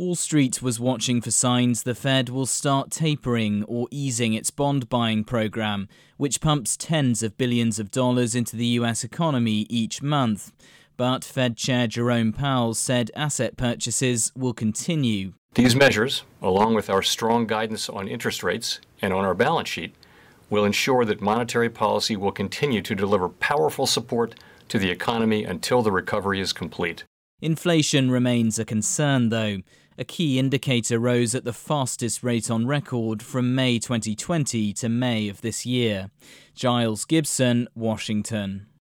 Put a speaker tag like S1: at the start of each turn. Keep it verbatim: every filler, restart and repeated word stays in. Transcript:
S1: Wall Street was watching for signs the Fed will start tapering or easing its bond buying program, which pumps tens of billions of dollars into the U S economy each month. But Fed Chair Jerome Powell said asset purchases will continue.
S2: These measures, along with our strong guidance on interest rates and on our balance sheet, will ensure that monetary policy will continue to deliver powerful support to the economy until the recovery is complete.
S1: Inflation remains a concern, though. A key indicator rose at the fastest rate on record from May twenty twenty to May of this year. Giles Gibson, Washington.